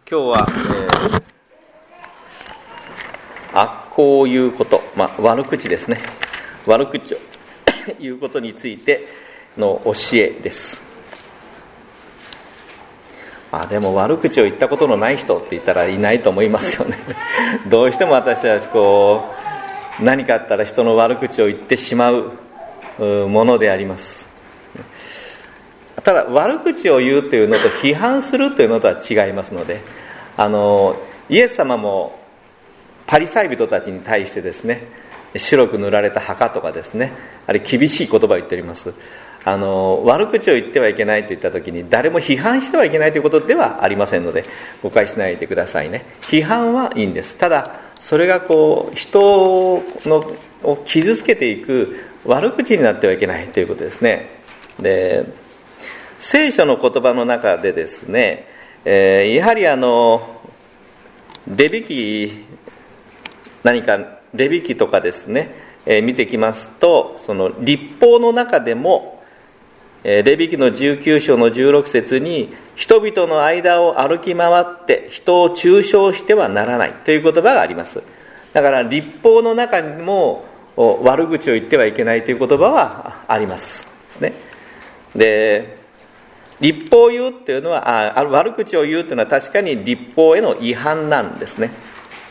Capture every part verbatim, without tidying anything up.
今日は、えー、悪行を言うこと、まあ、悪口ですね。悪口を言うことについての教えです。まあ、でも悪口を言ったことのない人って言ったらいないと思いますよね。どうしても私たちこう何かあったら人の悪口を言ってしまうものであります。ただ悪口を言うというのと批判するというのとは違いますので、あのイエス様もパリサイ人たちに対してですね、白く塗られた墓とかですね、あれ厳しい言葉を言っております。あの悪口を言ってはいけないと言った時に誰も批判してはいけないということではありませんので誤解しないでくださいね。批判はいいんです。ただそれがこう人のを傷つけていく悪口になってはいけないということですね。で、聖書の言葉の中でですね、えー、やはりあのレビ記何かレビ記とかですね、えー、見てきますと、その律法の中でも、えー、レビ記のじゅうきゅう章のじゅうろく節に人々の間を歩き回って人を中傷してはならないという言葉があります。だから律法の中にも悪口を言ってはいけないという言葉はありますですね。で、律法を言うっていうのはあ悪口を言うというのは確かに律法への違反なんですね。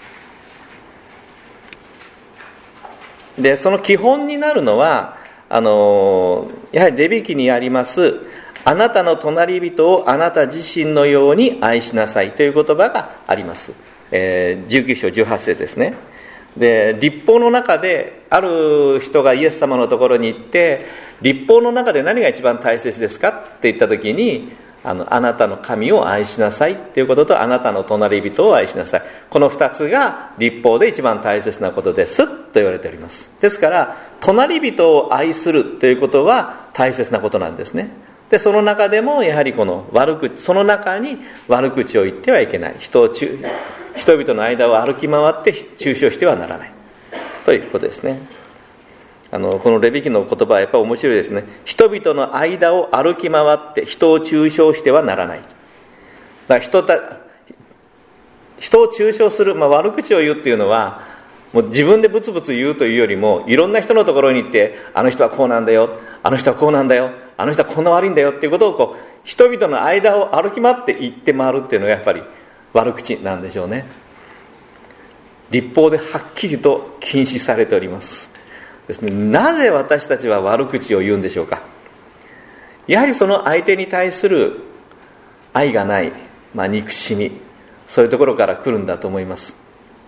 で、その基本になるのはあのやはりレビ記にありますあなたの隣人をあなた自身のように愛しなさいという言葉があります、えー、じゅうきゅう章じゅうはち節ですね。で、律法の中である人がイエス様のところに行って、律法の中で何が一番大切ですかって言った時に、あのあなたの神を愛しなさいということとあなたの隣人を愛しなさい、この二つが律法で一番大切なことですと言われております。ですから隣人を愛するということは大切なことなんですね。で、その中でもやはりこの悪口、その中に悪口を言ってはいけない、人を中人々の間を歩き回って中傷してはならないということですね。あのこのレビ記の言葉はやっぱり面白いですね。人々の間を歩き回って人を中傷してはならない。だから人た人を中傷する、まあ、悪口を言うっていうのはもう自分でブツブツ言うというよりも、いろんな人のところに行って、あの人はこうなんだよ、あの人はこうなんだよ、あの人はこんな悪いんだよっていうことをこう人々の間を歩き回って言って回るっていうのがやっぱり悪口なんでしょうね。律法ではっきりと禁止されておりますですね。なぜ私たちは悪口を言うんでしょうか。やはりその相手に対する愛がない、まあ、憎しみ、そういうところから来るんだと思います。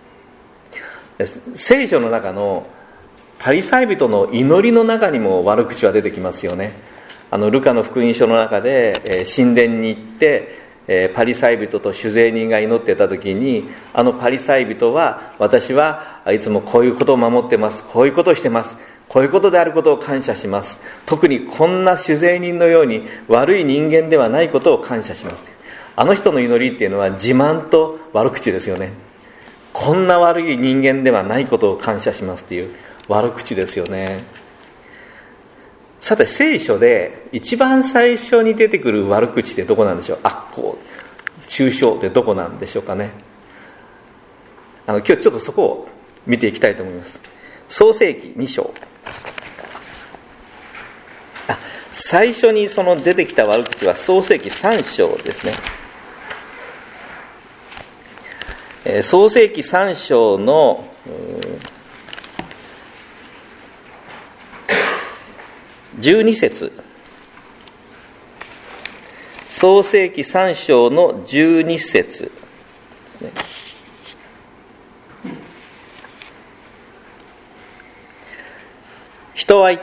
聖書の中のパリサイ人の祈りの中にも悪口は出てきますよね。あのルカの福音書の中で、えー、神殿に行ってパリサイ人と主税人が祈っていた時に、あのパリサイ人は、私はいつもこういうことを守ってます、こういうことをしてます、こういうことであることを感謝します、特にこんな主税人のように悪い人間ではないことを感謝します。あの人の祈りっていうのは自慢と悪口ですよね。こんな悪い人間ではないことを感謝しますという悪口ですよね。さて、聖書で一番最初に出てくる悪口ってどこなんでしょう。悪行、中傷ってどこなんでしょうかね。あの今日ちょっとそこを見ていきたいと思います。創世記に章。あ、最初にその出てきた悪口は創世記さん章ですね。えー、創世記さん章のじゅうに節、創世記さん章のじゅうに節ですね。人は言った。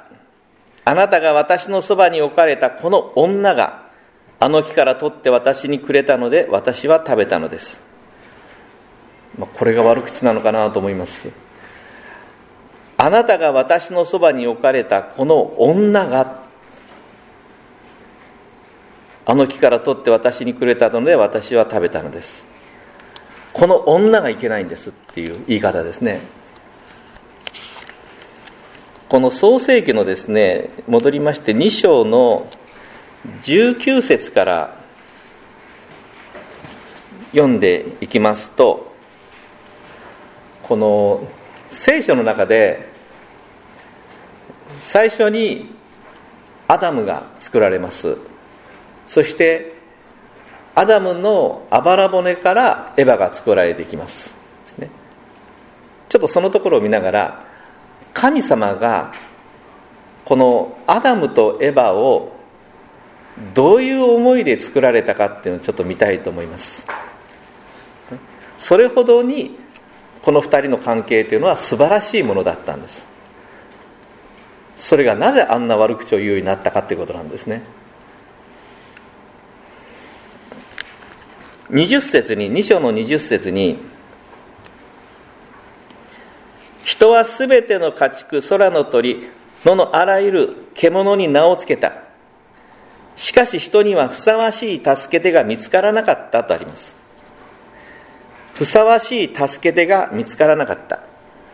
あなたが私のそばに置かれたこの女があの木から取って私にくれたので私は食べたのです。まあ、これが悪口なのかなと思います。あなたが私のそばに置かれたこの女があの木から取って私にくれたので私は食べたのです。この女がいけないんですっていう言い方ですね。この創世記のですね、戻りましてに章のじゅうきゅう節から読んでいきますと、この聖書の中で最初にアダムが作られます。そしてアダムのあばら骨からエヴァが作られていきますですね。ちょっとそのところを見ながら、神様がこのアダムとエヴァをどういう思いで作られたかっていうのをちょっと見たいと思います。それほどにこの二人の関係というのは素晴らしいものだったんです。それがなぜあんな悪口を言うようになったかということなんですね。にじゅっ節に、に章のにじゅっ節に、人はすべての家畜、空の鳥、野のあらゆる獣に名をつけた。しかし人にはふさわしい助け手が見つからなかったとあります。ふさわしい助け手が見つからなかった。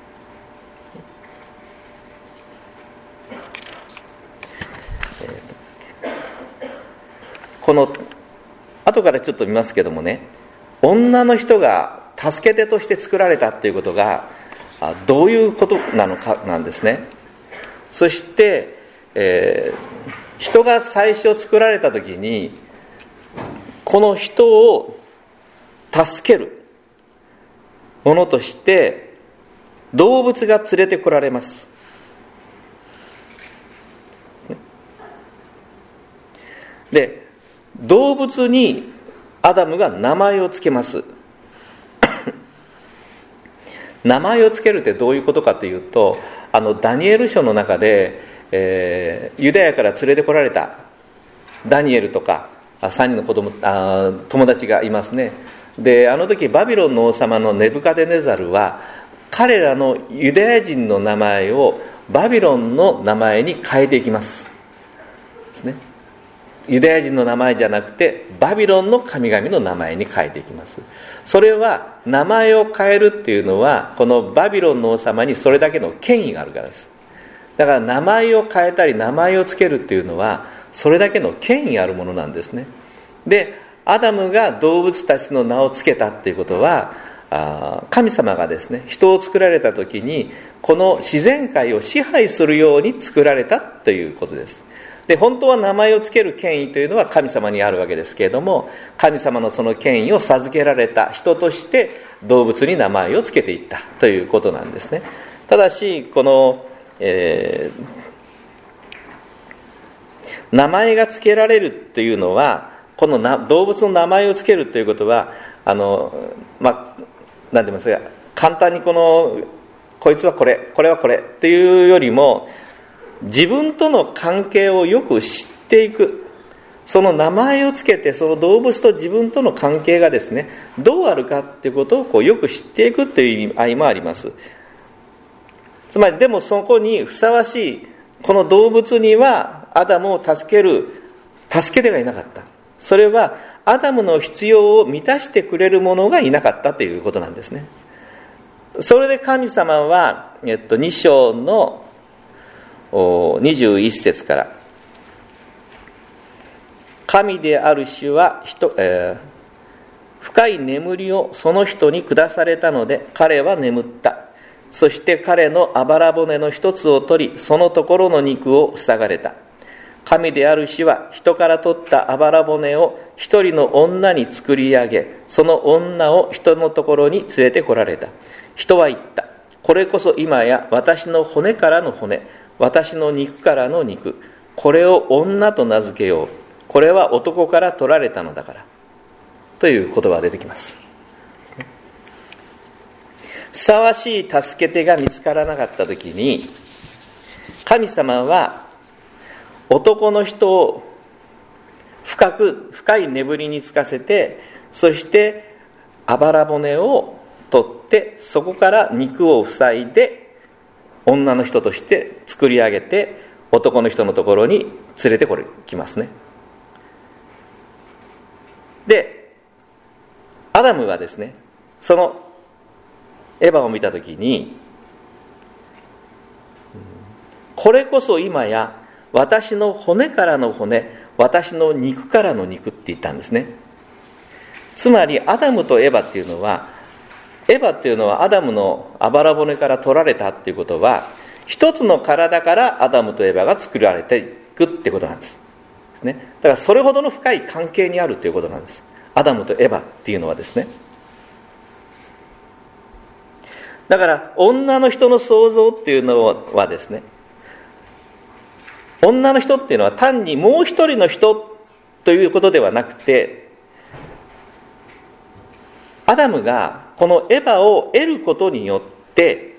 この後からちょっと見ますけどもね、女の人が助け手として作られたということがどういうことなのかなんですね。そして、えー、人が最初作られた時にこの人を助けるものとして動物が連れてこられます。で、動物にアダムが名前をつけます。名前をつけるってどういうことかというと、あのダニエル書の中で、えー、ユダヤから連れてこられたダニエルとかさんにんの子供あ友達がいますね。で、あの時バビロンの王様のネブカデネザルは彼らのユダヤ人の名前をバビロンの名前に変えていきますですね。ユダヤ人の名前じゃなくてバビロンの神々の名前に変えていきます。それは名前を変えるっていうのはこのバビロンの王様にそれだけの権威があるからです。だから名前を変えたり名前をつけるっていうのはそれだけの権威あるものなんですね。で、アダムが動物たちの名をつけたっていうことは、あ神様がですね、人を作られた時にこの自然界を支配するように作られたということです。で、本当は名前をつける権威というのは神様にあるわけですけれども、神様のその権威を授けられた人として動物に名前をつけていったということなんですね。ただしこの、えー、名前がつけられるっていうのは、このな動物の名前をつけるということは、あのまあ何て言いますか、簡単にこのこいつはこれ、これはこれっていうよりも、自分との関係をよく知っていく、その名前をつけてその動物と自分との関係がですね、どうあるかっていうことをこうよく知っていくっていう意味合いもあります。つまりでもそこにふさわしいこの動物にはアダムを助ける助け手がいなかった。それはアダムの必要を満たしてくれるものがいなかったということなんですね。それで神様は、えっと、に章のにじゅういっ節から、神である主は人、えー、深い眠りをその人に下されたので彼は眠った。そして彼のあばら骨の一つを取り、そのところの肉を塞がれた。神である主は人から取ったあばら骨を一人の女に作り上げ、その女を人のところに連れてこられた。人は言った。これこそ今や私の骨からの骨、私の肉からの肉、これを女と名付けよう。これは男から取られたのだから。という言葉が出てきます。ふさわしい助け手が見つからなかったときに、神様は男の人を深く深い眠りにつかせて、そしてあばら骨を取ってそこから肉を塞いで女の人として作り上げて男の人のところに連れてこれきますね。で、アダムはですね、そのエヴァを見たときに、これこそ今や私の骨からの骨、私の肉からの肉って言ったんですね。 つまりアダムとエバっていうのは、エバっていうのはアダムのあばら骨から取られたっていうことは、一つの体からアダムとエバが作られていくってことなんです。ですね。だからそれほどの深い関係にあるということなんです。アダムとエバっていうのはですね。だから女の人の創造っていうのはですね、女の人っていうのは単にもう一人の人ということではなくて、アダムがこのエバを得ることによって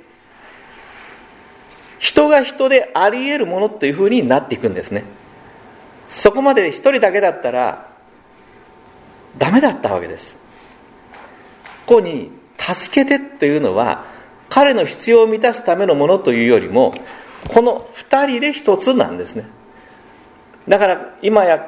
人が人であり得るものというふうになっていくんですね。そこまで一人だけだったらダメだったわけです。ここに助けてというのは彼の必要を満たすためのものというよりも、この二人で一つなんですね。だから今や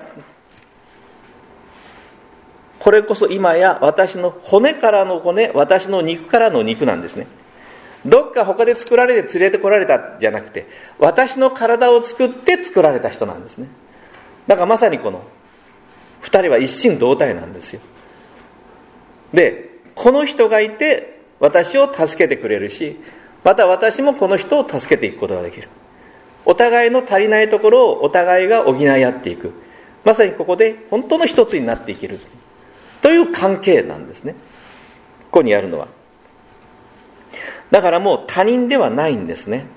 これこそ今や私の骨からの骨、私の肉からの肉なんですね。どっか他で作られて連れてこられたじゃなくて、私の体を作って作られた人なんですね。だからまさにこの二人は一心同体なんですよ。で、この人がいて私を助けてくれるし、また私もこの人を助けていくことができる。お互いの足りないところをお互いが補い合っていく。まさにここで本当の一つになっていけるという関係なんですね。ここにあるのは。だからもう他人ではないんですね。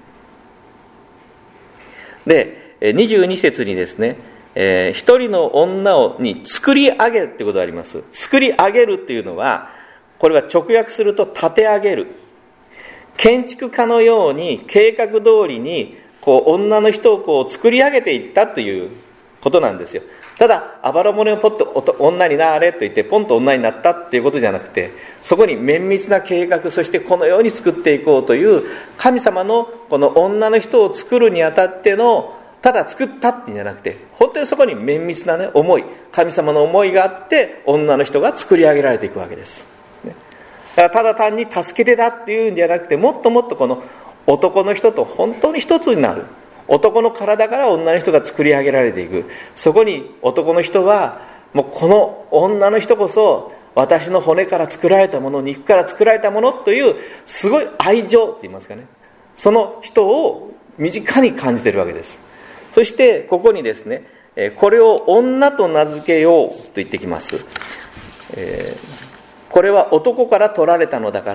で、にじゅうに節にですね、えー、一人の女をに作り上げるってことがあります。作り上げるっていうのは、これは直訳すると立て上げる。建築家のように計画通りにこう女の人をこう作り上げていったということなんですよ。ただあばら骨をポッと女になれと言ってポンと女になったっていうことじゃなくて、そこに綿密な計画、そしてこのように作っていこうという神様のこの女の人を作るにあたっての、ただ作ったっていうんじゃなくて、本当にそこに綿密なね思い、神様の思いがあって女の人が作り上げられていくわけです。だからただ単に助けてだっていうんじゃなくて、もっともっとこの男の人と本当に一つになる。男の体から女の人が作り上げられていく。そこに男の人はもうこの女の人こそ私の骨から作られたもの、肉から作られたものというすごい愛情と言いますかね、その人を身近に感じているわけです。そしてここにですね、これを女と名付けようと言ってきます。えーこれは男から取られたのだから。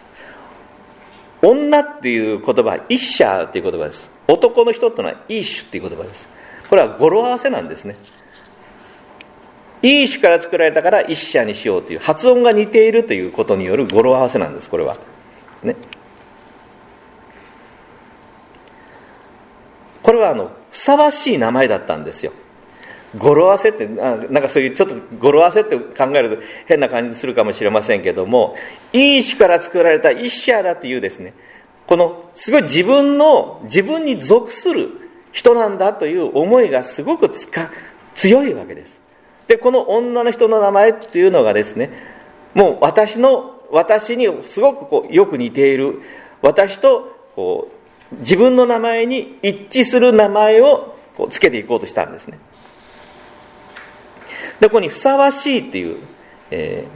女っていう言葉はイッシャーっていう言葉です。男の人っていうのはイーシュっていう言葉です。これは語呂合わせなんですね。イーシュから作られたからイッシャーにしようという発音が似ているということによる語呂合わせなんです。これはね。これはあのふさわしい名前だったんですよ。語呂合わせってなんかそういうちょっと語呂合わせって考えると変な感じするかもしれませんけども、イーシュから作られたイッシャーだというですね、このすごい自分の自分に属する人なんだという思いがすごくつか強いわけです。でこの女の人の名前っていうのがですね、もう私の私にすごくこうよく似ている、私とこう自分の名前に一致する名前をこうつけていこうとしたんですね。でここにふさわしいっていう、え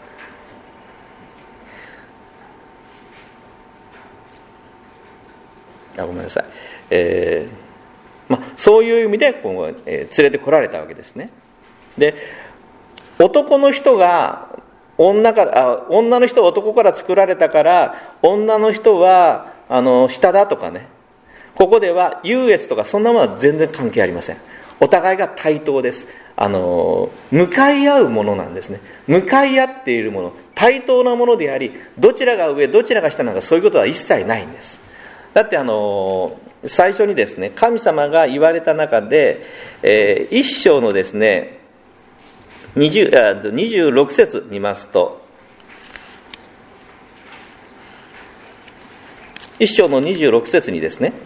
ー、あごめんなさい、えーま、そういう意味でこう、えー、連れてこられたわけですね。で男の人が女からあ女の人は男から作られたから女の人はあの下だとかね、ここでは優越とかそんなものは全然関係ありません。お互いが対等です。あの向かい合うものなんですね。向かい合っているもの、対等なものであり、どちらが上どちらが下なんかそういうことは一切ないんです。だってあの最初にですね、神様が言われた中で、えー、一章のですね 20, にじゅうろく節見ますと、一章のにじゅうろく節にですね、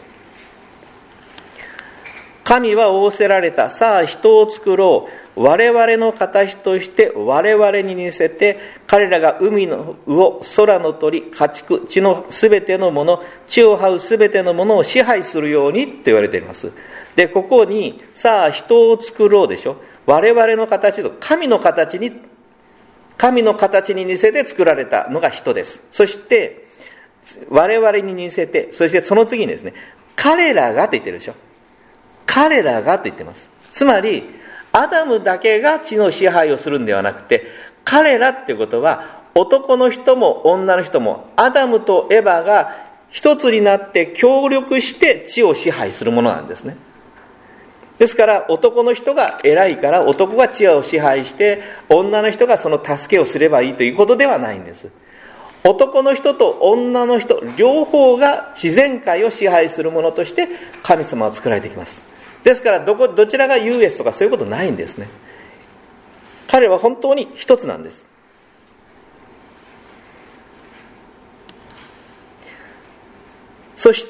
神は仰せられた。さあ人を作ろう。我々の形として我々に似せて、彼らが海の魚、空の鳥、家畜、地のすべてのもの、地を這うすべてのものを支配するようにと言われています。で、ここに、さあ人を作ろうでしょ。我々の形と神の形に神の形に似せて作られたのが人です。そして我々に似せて、そしてその次にですね、彼らがと言ってるでしょ。彼らがと言ってます。つまりアダムだけが地の支配をするんではなくて、彼らっていうことは男の人も女の人もアダムとエバが一つになって協力して地を支配するものなんですね。ですから男の人が偉いから男が地を支配して女の人がその助けをすればいいということではないんです。男の人と女の人両方が自然界を支配するものとして神様は作られてきます。ですからどこどちらが優越とかそういうことないんですね。彼は本当に一つなんです。そして、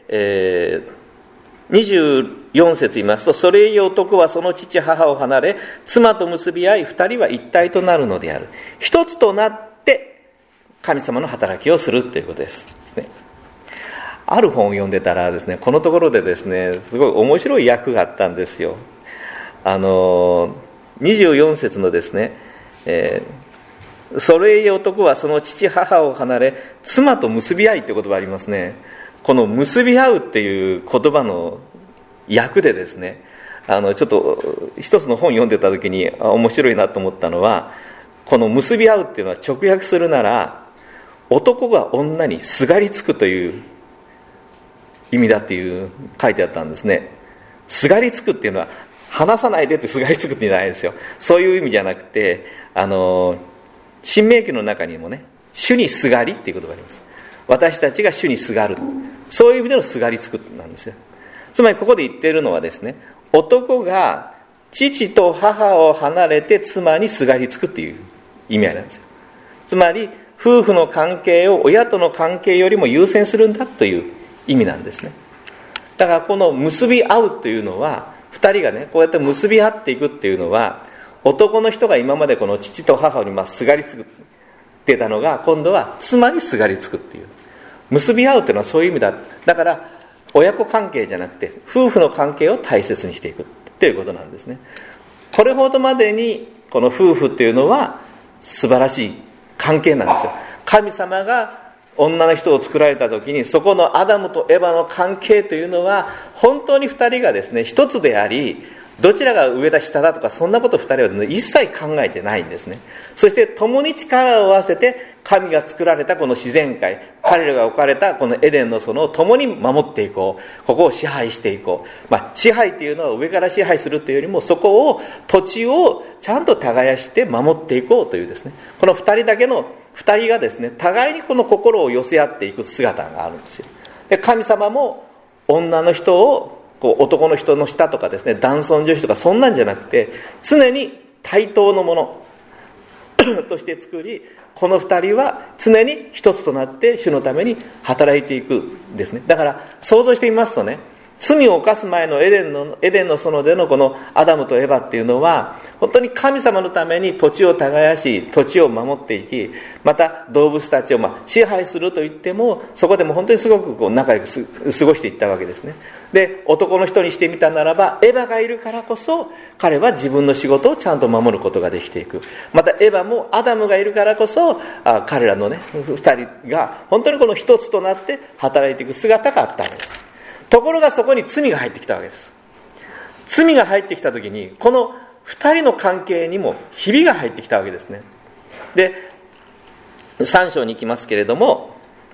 えー、にじゅうよん節言いますと、それゆえ男はその父母を離れ妻と結び合い二人は一体となるのである。一つとなって神様の働きをするということです。ある本を読んでたらですね、このところでですね、すごい面白い訳があったんですよ。あのにじゅうよん節のですね、えー、それゆえ男はその父母を離れ妻と結び合いという言葉ありますね。この結び合うっていう言葉の訳でですね、あのちょっと一つの本を読んでた時に面白いなと思ったのは、この結び合うっていうのは直訳するなら男が女にすがりつくという意味だっていう書いてあったんですね。すがりつくっていうのは離さないでってすがりつくって言うんじゃないですよ。そういう意味じゃなくて、あの新明記の中にもね、主にすがりっていう言葉があります。私たちが主にすがる、そういう意味でのすがりつくなんですよ。つまりここで言っているのはですね、男が父と母を離れて妻にすがりつくっていう意味合いなんですよ。つまり夫婦の関係を親との関係よりも優先するんだという意味なんですね。だからこの結び合うというのは、二人がねこうやって結び合っていくっていうのは、男の人が今までこの父と母にすがりつくってたのが、今度は妻にすがりつくっていう、結び合うというのはそういう意味だ。だから親子関係じゃなくて夫婦の関係を大切にしていくということなんですね。これほどまでにこの夫婦っていうのは素晴らしい関係なんですよ。神様が女の人を作られた時に、そこのアダムとエバの関係というのは本当に二人がですね一つであり、どちらが上だ下だとかそんなこと二人は、ね、一切考えてないんですね。そして共に力を合わせて神が作られたこの自然界、彼らが置かれたこのエデンの園を共に守っていこう、ここを支配していこう。まあ支配というのは上から支配するというよりも、そこを土地をちゃんと耕して守っていこうというですね、この二人だけの二人がですね互いにこの心を寄せ合っていく姿があるんですよ。で神様も女の人をこう男の人の下とかですね、男尊女卑とかそんなんじゃなくて、常に対等のものとして作り、この二人は常に一つとなって主のために働いていくんですね。だから想像してみますとね、罪を犯す前のエデンのエデンの園でのこのアダムとエバっていうのは、本当に神様のために土地を耕し、土地を守っていき、また動物たちをまあ支配するといっても、そこでも本当にすごくこう仲良く過ごしていったわけですね。で男の人にしてみたならば、エバがいるからこそ彼は自分の仕事をちゃんと守ることができていく。またエバもアダムがいるからこそ、あ彼らのね二人が本当にこの一つとなって働いていく姿があったわけです。ところがそこに罪が入ってきたわけです。罪が入ってきた時に、この二人の関係にもひびが入ってきたわけですね。でさん章に行きますけれども、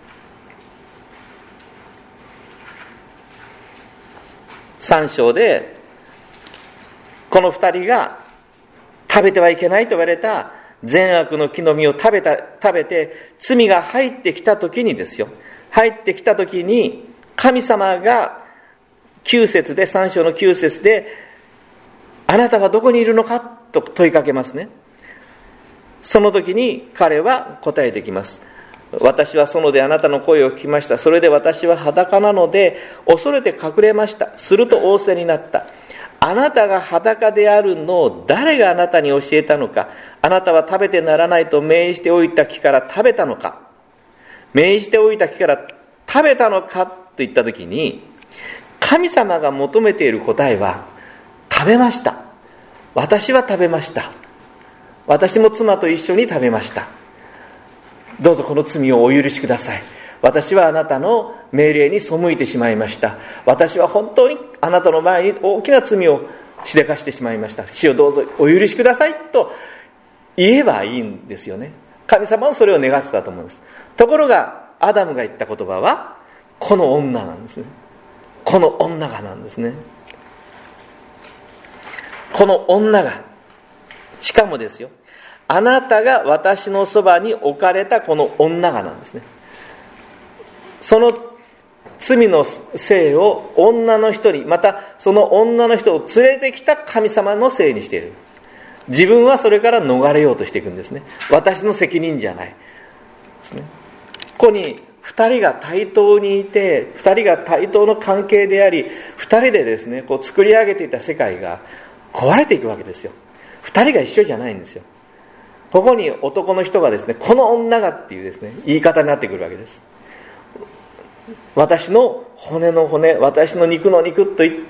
さん章でこの二人が食べてはいけないと言われた善悪の木の実を食べた食べて罪が入ってきた時にですよ、入ってきた時に神様がきゅう節で、さん章のきゅう節で、あなたはどこにいるのかと問いかけますね。その時に彼は答えてきます。私は園であなたの声を聞きました。それで私は裸なので恐れて隠れました。すると仰せになった。あなたが裸であるのを誰があなたに教えたのか。あなたは食べてならないと命じておいた木から食べたのか。命じておいた木から食べたのかと言った時に、神様が求めている答えは、食べました。私は食べました。 私も妻と一緒に食べました。どうぞこの罪をお許しください。私はあなたの命令に背いてしまいました。私は本当にあなたの前に大きな罪をしでかしてしまいました。主をどうぞお許しくださいと言えばいいんですよね。神様はそれを願ってたと思うんです。ところがアダムが言った言葉はこの女なんですね。この女がなんですね。この女が、しかもですよ、あなたが私のそばに置かれたこの女がなんですね。その罪のせいを女の人に、またその女の人を連れてきた神様のせいにしている。自分はそれから逃れようとしていくんですね。私の責任じゃないですね。ここに二人が対等にいて、二人が対等の関係であり、二人でですね、こう作り上げていた世界が壊れていくわけですよ。二人が一緒じゃないんですよ。ここに男の人がですね、この女がっていうですね、言い方になってくるわけです。私の骨の骨、私の肉の肉と言って、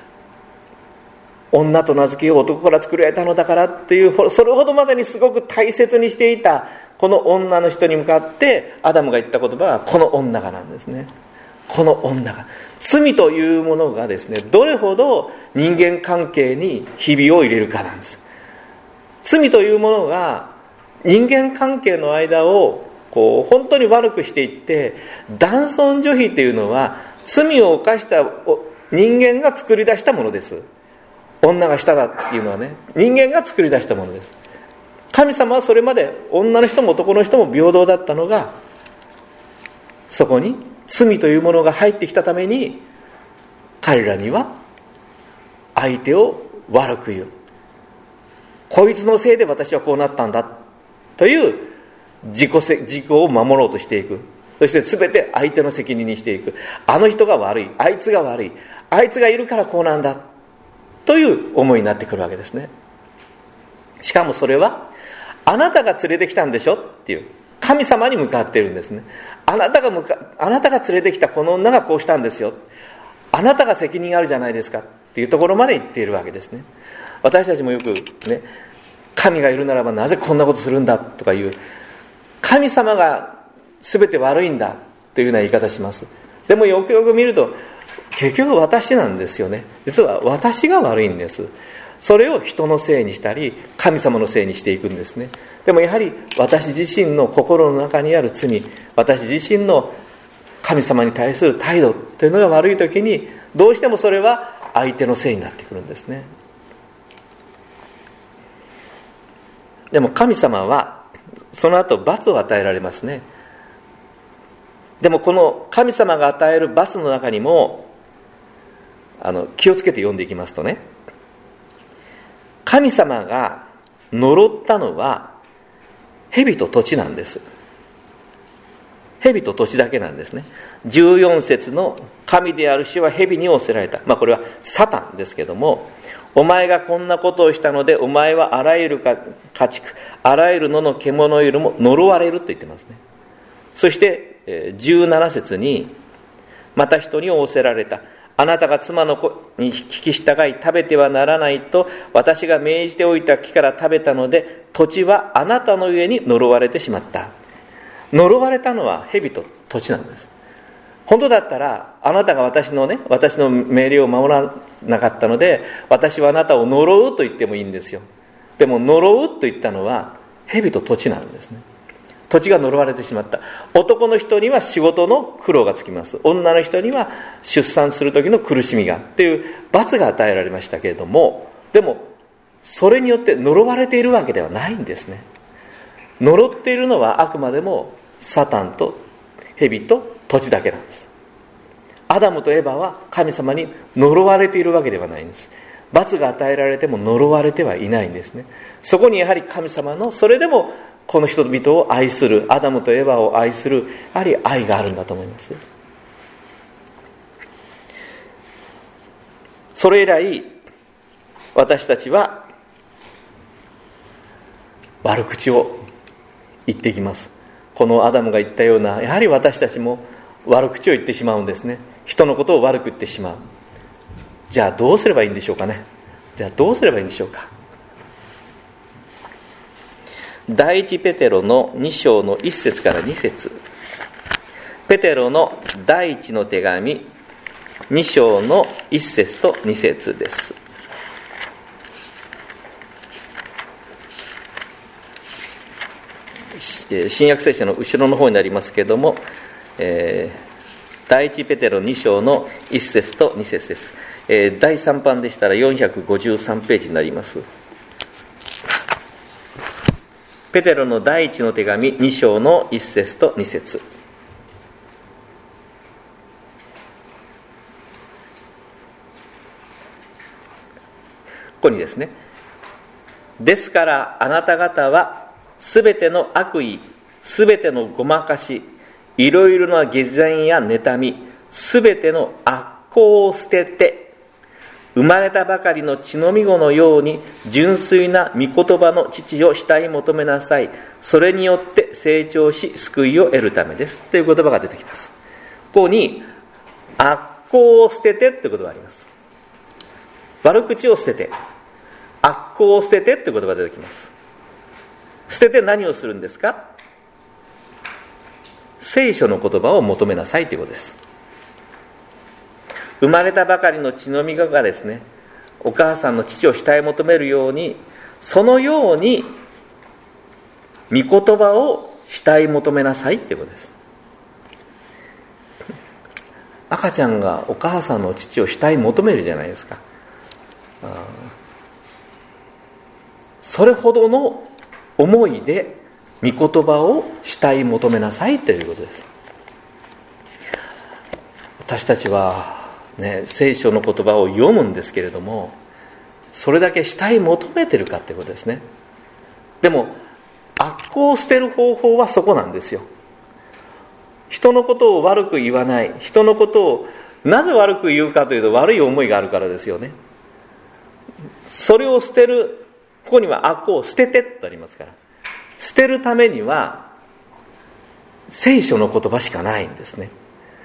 女と名付けよう、男から作られたのだからという、それほどまでにすごく大切にしていたこの女の人に向かってアダムが言った言葉はこの女がなんですね。この女が、罪というものがですね、どれほど人間関係にひびを入れるかなんです。罪というものが人間関係の間をこう本当に悪くしていって、男尊女卑というのは罪を犯した人間が作り出したものです。女がしただっていうのはね、人間が作り出したものです。神様はそれまで女の人も男の人も平等だったのが、そこに罪というものが入ってきたために、彼らには相手を悪く言う、こいつのせいで私はこうなったんだという自己せ自己を守ろうとしていく。そして全て相手の責任にしていく。あの人が悪い、あいつが悪い、あいつがいるからこうなんだという思いになってくるわけですね。しかもそれはあなたが連れてきたんでしょっていう神様に向かっているんですね。あなたが向かあなたが連れてきたこの女がこうしたんですよ、あなたが責任あるじゃないですかっていうところまで言っているわけですね。私たちもよくね、神がいるならばなぜこんなことするんだとかいう、神様が全て悪いんだというような言い方します。でもよくよく見ると結局私なんですよね。実は私が悪いんです。それを人のせいにしたり神様のせいにしていくんですね。でもやはり私自身の心の中にある罪、私自身の神様に対する態度というのが悪いときに、どうしてもそれは相手のせいになってくるんですね。でも神様はその後罰を与えられますね。でもこの神様が与える罰の中にもあの気をつけて読んでいきますとね、神様が呪ったのは蛇と土地なんです。蛇と土地だけなんですね。じゅうよん節の神である主は蛇に仰せられた、まあこれはサタンですけども、お前がこんなことをしたのでお前はあらゆる家畜、あらゆる野の獣よりも呪われると言ってますね。そしてじゅうなな節にまた人に仰せられた、あなたが妻の子に聞き従い食べてはならないと私が命じておいた木から食べたので土地はあなたの上に呪われてしまった。呪われたのは蛇と土地なんです。本当だったらあなたが私のね私の命令を守らなかったので私はあなたを呪うと言ってもいいんですよ。でも呪うと言ったのは蛇と土地なんですね。土地が呪われてしまった。男の人には仕事の苦労がつきます。女の人には出産する時の苦しみがっていう罰が与えられましたけれども、でもそれによって呪われているわけではないんですね。呪っているのはあくまでもサタンと蛇と土地だけなんです。アダムとエバは神様に呪われているわけではないんです。罰が与えられても呪われてはいないんですね。そこにやはり神様のそれでもこの人々を愛する、アダムとエバを愛するやはり愛があるんだと思います。それ以来私たちは悪口を言っていきます。このアダムが言ったような、やはり私たちも悪口を言ってしまうんですね。人のことを悪く言ってしまう。じゃあどうすればいいんでしょうかね。じゃあどうすればいいんでしょうか。 第一ペテロのに章のいっ節からに節、ペテロの第一の手紙に章のいっ節とに節です。新約聖書の後ろの方になりますけれども、えー、第一ペテロに章のいっ節とに節です。えー、だいさん版でしたらよんひゃくごじゅうさんページになります。ペテロの第一の手紙に章のいっ節とに節。ここにですね、ですからあなた方はすべての悪意、すべてのごまかし、いろいろな偽善や妬み、すべての悪行を捨てて、生まれたばかりの血のみ子のように純粋な御言葉の父を慕い求めなさい。それによって成長し救いを得るためです。という言葉が出てきます。ここに悪行を捨ててという言葉があります。悪口を捨てて、悪行を捨ててという言葉が出てきます。捨てて何をするんですか？聖書の言葉を求めなさいということです。生まれたばかりの血のみ子がですね、お母さんの父を慕い求めるように、そのように御言葉を慕い求めなさいということです。赤ちゃんがお母さんの父を慕い求めるじゃないですか。それほどの思いで御言葉を慕い求めなさいということです。私たちはね、聖書の言葉を読むんですけれども、それだけ慕い求めてるかということですね。でも悪行を捨てる方法はそこなんですよ。人のことを悪く言わない、人のことをなぜ悪く言うかというと、悪い思いがあるからですよね。それを捨てる、ここには悪行を捨ててとありますから、捨てるためには聖書の言葉しかないんですね。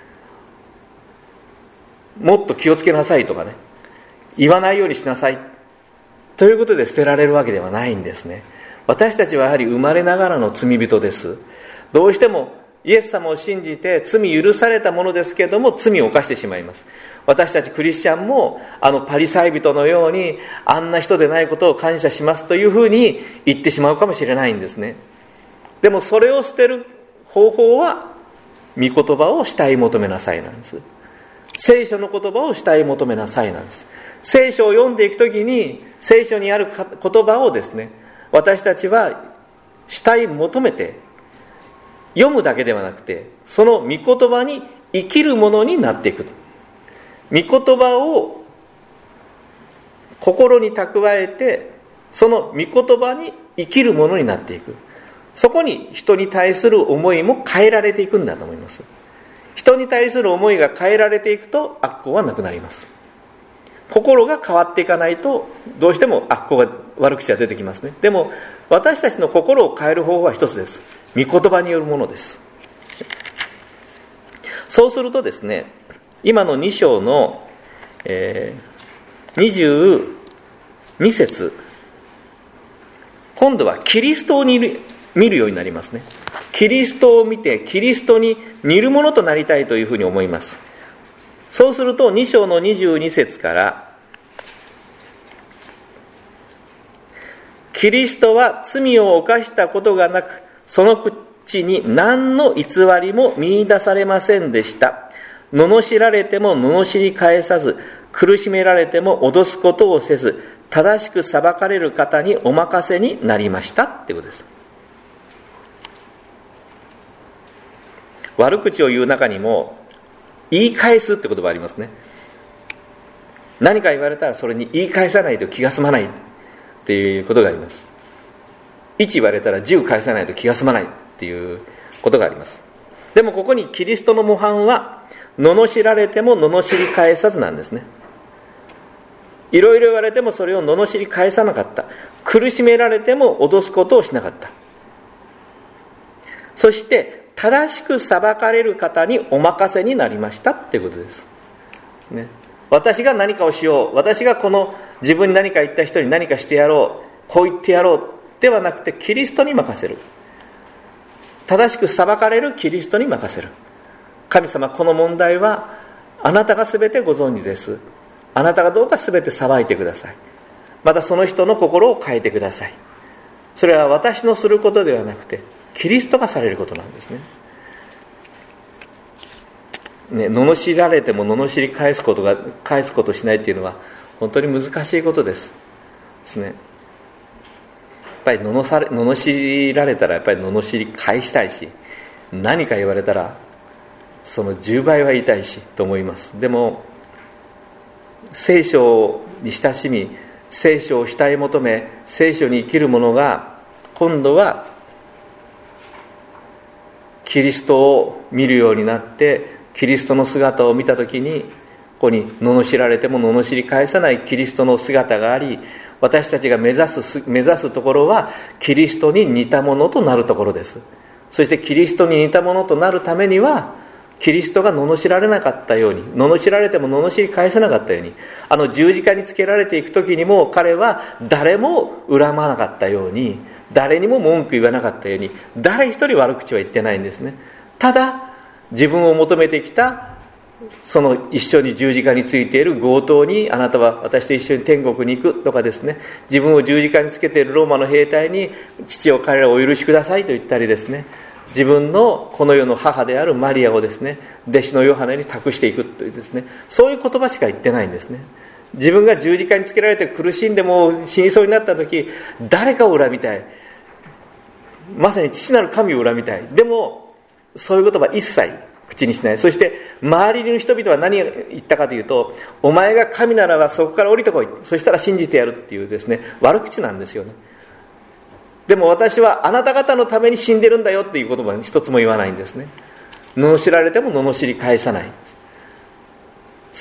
もっと気をつけなさいとかね、言わないようにしなさいということで捨てられるわけではないんですね。私たちはやはり生まれながらの罪人です。どうしてもイエス様を信じて罪許されたものですけれども、罪を犯してしまいます。私たちクリスチャンもあのパリサイ人のように、あんな人でないことを感謝しますというふうに言ってしまうかもしれないんですね。でもそれを捨てる方法は御言葉を慕い求めなさいなんです。聖書の言葉を慕い求めなさいなんです。聖書を読んでいくときに、聖書にある言葉をですね、私たちは慕い求めて、読むだけではなくて、その御言葉に生きるものになっていく。御言葉を心に蓄えて、その御言葉に生きるものになっていく。そこに人に対する思いも変えられていくんだと思います。人に対する思いが変えられていくと悪行はなくなります。心が変わっていかないと、どうしても悪行が、悪口が出てきますね。でも私たちの心を変える方法は一つです。御言葉によるものです。そうするとですね、今のに章の、えー、にじゅうに節、今度はキリストを見る、見るようになりますね。キリストを見て、キリストに似るものとなりたいというふうに思います。そうするとに章のにじゅうに節から、キリストは罪を犯したことがなく、その口に何の偽りも見出されませんでした。罵られても罵り返さず、苦しめられても脅すことをせず、正しく裁かれる方にお任せになりましたっていうことです。悪口を言う中にも言い返すって言葉ありますね。何か言われたらそれに言い返さないと気が済まないっていうことがあります。いち言われたらじゅう返さないと気が済まないっていうことがあります。でもここにキリストの模範は、罵られても罵り返さずなんですね。いろいろ言われてもそれを罵り返さなかった。苦しめられても脅すことをしなかった。そして正しく裁かれる方にお任せになりましたっていうことです、ね、私が何かをしよう、私がこの自分に何か言った人に何かしてやろう、こう言ってやろう、 ではなくてキリストに任せる。正しく裁かれるキリストに任せる。神様、この問題はあなたが全てご存知です。あなたがどうか全て裁いてください。またその人の心を変えてください。それは私のすることではなくてキリストがされることなんですね。ね、罵られても罵り返すことが返すことをしないというのは本当に難しいことです。ですね。やっぱり罵され、罵られたらやっぱり罵り返したいし、何か言われたらそのじゅうばいは言いたいしと思います。でも聖書に親しみ、聖書を慕い求め、聖書に生きる者が今度はキリストを見るようになって、キリストの姿を見たときに、ここに罵られても罵り返さないキリストの姿があり、私たちが目指す目指すところはキリストに似たものとなるところです。そしてキリストに似たものとなるためには、キリストが罵られなかったように、罵られても罵り返さなかったように、あの十字架につけられていく時にも彼は誰も恨まなかったように、誰にも文句言わなかったように、誰一人悪口は言ってないんですね。ただ自分を求めてきたその一緒に十字架についている強盗に、あなたは私と一緒に天国に行くとかですね、自分を十字架につけているローマの兵隊に、父を彼らをお許しくださいと言ったりですね、自分のこの世の母であるマリアをですね、弟子のヨハネに託していくというですね、そういう言葉しか言ってないんですね。自分が十字架につけられて苦しんでも死にそうになった時、誰かを恨みたい、まさに父なる神を恨みたい。でもそういう言葉一切口にしない。そして周りの人々は何を言ったかというと、お前が神ならばそこから降りてこい、そしたら信じてやるっていうですね、悪口なんですよね。でも私はあなた方のために死んでるんだよっていう言葉は一つも言わないんですね。罵られても罵り返さないんです。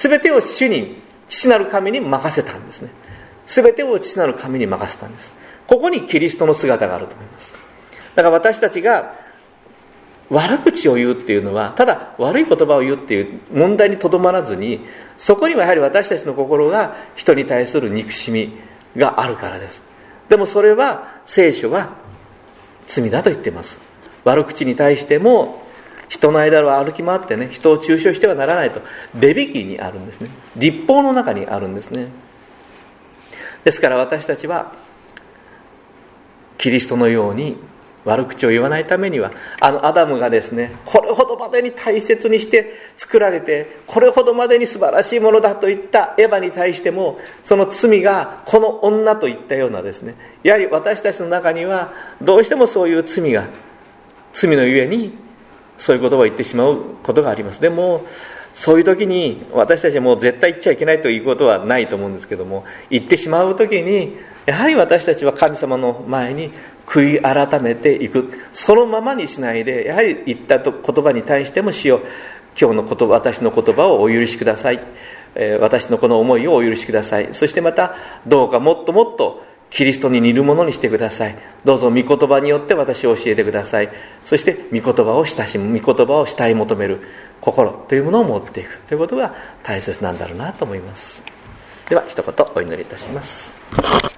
全てを主に、父なる神に任せたんですね。全てを父なる神に任せたんです。ここにキリストの姿があると思います。だから私たちが悪口を言うっていうのは、ただ悪い言葉を言うっていう問題にとどまらずに、そこにはやはり私たちの心が人に対する憎しみがあるからです。でもそれは聖書は罪だと言っています。悪口に対しても人の間を歩き回ってね、人を中傷してはならないとレビ記にあるんですね。律法の中にあるんですね。ですから私たちはキリストのように悪口を言わないためには、あのアダムがですね、これほどまでに大切にして作られて、これほどまでに素晴らしいものだといったエヴァに対しても、その罪がこの女といったようなですね、やはり私たちの中にはどうしてもそういう罪が、罪のゆえにそういう言葉を言ってしまうことがあります。でもそういう時に私たちはもう絶対言っちゃいけないということはないと思うんですけども、言ってしまう時にやはり私たちは神様の前に悔い改めていく。そのままにしないで、やはり言った言葉に対しても、主よ、今日の言葉、私の言葉をお許しください、えー、私のこの思いをお許しください。そしてまたどうかもっともっとキリストに似るものにしてください。どうぞ御言葉によって私を教えてください。そして御言葉を親しむ、御言葉を慕い求める心というものを持っていくということが大切なんだろうなと思います。では一言お祈りいたします。